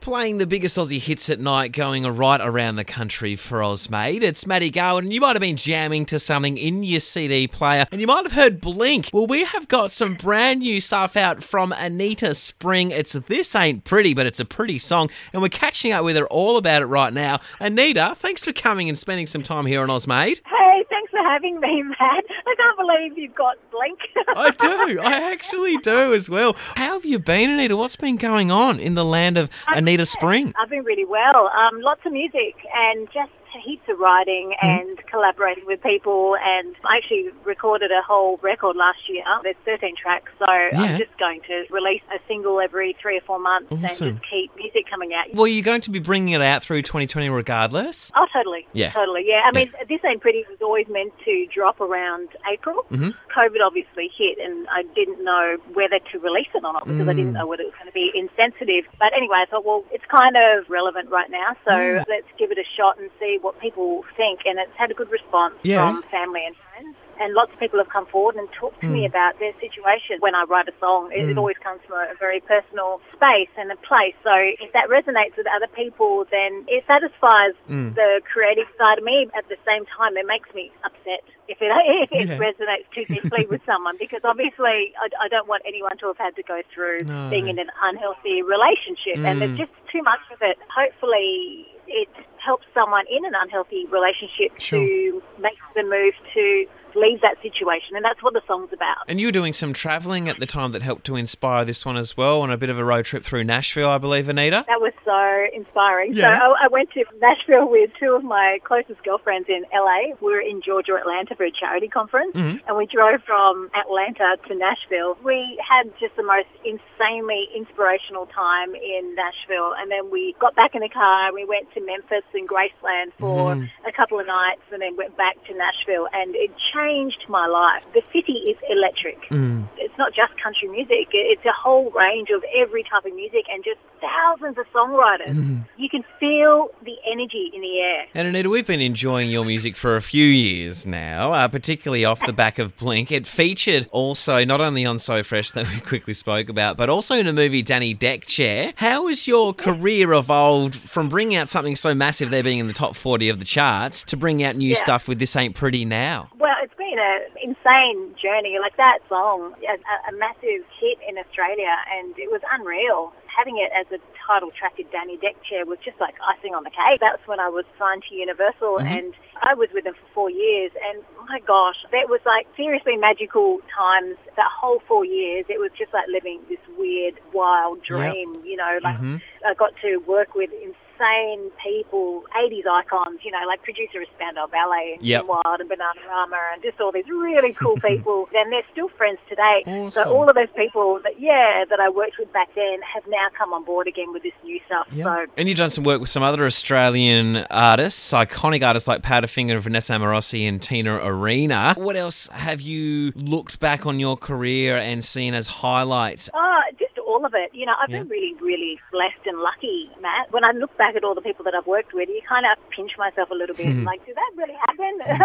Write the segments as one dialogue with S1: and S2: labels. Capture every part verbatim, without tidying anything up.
S1: Playing the biggest Aussie hits at night, going right around the country for Ozmade. It's Maddie Garwood, and you might have been jamming to something in your C D player, and you might have heard Blink. Well, we have got some brand new stuff out from Anita Spring. It's This Ain't Pretty, but it's a pretty song, and we're catching up with her all about it right now. Anita, thanks for coming and spending some time here on Ozmade.
S2: Hey, thanks for having me, Matt. I can't believe you've got Blink.
S1: I do. I actually do as well. How have you been, Anita? What's been going on in the land of Anita Spring?
S2: I've been really well. Um, lots of music and just heaps of writing and mm. collaborating with people, and I actually recorded a whole record last year. There's thirteen tracks, so yeah. I'm just going to release a single every three or four months awesome. and just keep music coming out.
S1: Well, you're going to be bringing it out through twenty twenty regardless?
S2: Oh, totally.
S1: Yeah.
S2: Totally, yeah. I mean,
S1: yeah.
S2: This Ain't Pretty was always meant to drop around April.
S1: Mm-hmm.
S2: COVID obviously hit, and I didn't know whether to release it or not because mm. I didn't know whether it was going to be insensitive. But anyway, I thought, well, it's kind of relevant right now, so mm. let's give it a shot and see what people think. And it's had a good response
S1: yeah.
S2: from family and friends. And lots of people have come forward and talked to mm. me about their situation. When I write a song, it, mm. it always comes from a very personal space and a place. So if that resonates with other people, then it satisfies
S1: mm.
S2: the creative side of me. At the same time, it makes me upset if it, if it yeah. resonates too deeply with someone, because obviously I, I don't want anyone to have had to go through
S1: no.
S2: being in an unhealthy relationship. Mm. And there's just too much of it. Hopefully it helps someone in an unhealthy relationship
S1: sure.
S2: to make the move to leave that situation, and that's what the song's about.
S1: And you were doing some travelling at the time that helped to inspire this one as well, on a bit of a road trip through Nashville, I believe, Anita?
S2: That was so inspiring.
S1: Yeah.
S2: So I, I went to Nashville with two of my closest girlfriends in L A. We were in Georgia, Atlanta for a charity conference,
S1: mm-hmm.
S2: and we drove from Atlanta to Nashville. We had just the most insanely inspirational time in Nashville, and then we got back in the car and we went to Memphis and Graceland for mm. a couple of nights, and then went back to Nashville, and it changed changed my life. The city is electric.
S1: Mm.
S2: It's not just country music. It's a whole range of every type of music and just thousands of songwriters.
S1: Mm.
S2: You can feel the energy in the air.
S1: And Anita, we've been enjoying your music for a few years now, uh, particularly off the back of Blink. It featured also not only on So Fresh that we quickly spoke about, but also in the movie Danny Deck Chair. How has your career evolved from bringing out something so massive, there being in the top forty of the charts, to bring out new
S2: yeah.
S1: stuff with This Ain't Pretty now?
S2: Well, it's been an insane journey. Like that song, a, a massive hit in Australia, and it was unreal. Having it as a title track in Danny Deck Chair was just like icing on the cake. That's when I was signed to Universal, mm-hmm. and I was with them for four years, and my gosh, that was like seriously magical times. That whole four years, it was just like living this weird, wild dream,
S1: yep.
S2: you know, like
S1: mm-hmm.
S2: I got to work with insane people, eighties icons, you know, like producer of Spandau Ballet and
S1: yep.
S2: Jim Wild and Bananarama, and just all these really cool people. And they're still friends today.
S1: Awesome.
S2: So all of those people that, yeah, that I worked with back then have now come on board again with this new stuff.
S1: Yep.
S2: So,
S1: and you've done some work with some other Australian artists, iconic artists like Powderfinger, Vanessa Amorosi and Tina Arena. What else have you looked back on your career and seen as highlights?
S2: Oh, just all of it. You know, I've
S1: yeah.
S2: been really, really blessed and lucky, Matt. When I look back at all the people that I've worked with, you kind of pinch myself a little bit.
S1: Mm-hmm.
S2: Like, did that really happen?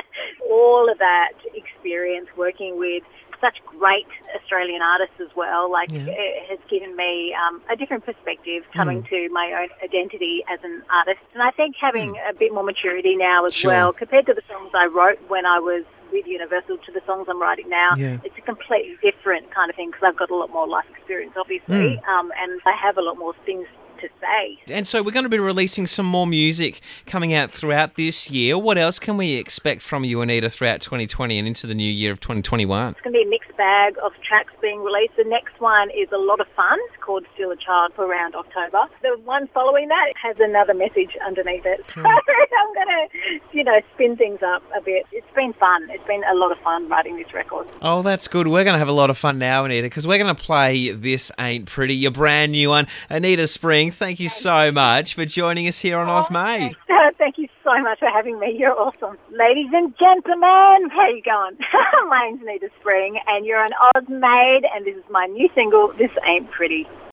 S2: All of that experience working with such great Australian artists as well, like
S1: yeah.
S2: it has given me um, a different perspective coming
S1: mm.
S2: to my own identity as an artist. And I think having mm. a bit more maturity now as
S1: sure.
S2: well, compared to the songs I wrote when I was with Universal to the songs I'm writing now,
S1: yeah.
S2: it's a completely different kind of thing because I've got a lot more life experience, obviously,
S1: mm.
S2: um, and I have a lot more things to say.
S1: And so we're going to be releasing some more music coming out throughout this year. What else can we expect from you, Anita, throughout twenty twenty and into the new year of twenty twenty-one?
S2: It's going to be a mixed bag of tracks being released. The next one is a lot of fun. It's called Still a Child for around October. The one following that has another message underneath it. So I'm going to, you know, spin things up a bit. It's been fun. It's been a lot of fun writing this record.
S1: Oh, that's good. We're going to have a lot of fun now, Anita, because we're going to play This Ain't Pretty, your brand new one. Anita Spring, thank you so much for joining us here on
S2: oh,
S1: Ozmade.
S2: Thank you so much for having me. You're awesome. Ladies and gentlemen, how you going? My name's Anita Spring, and you're on Ozmade, and this is my new single, This Ain't Pretty.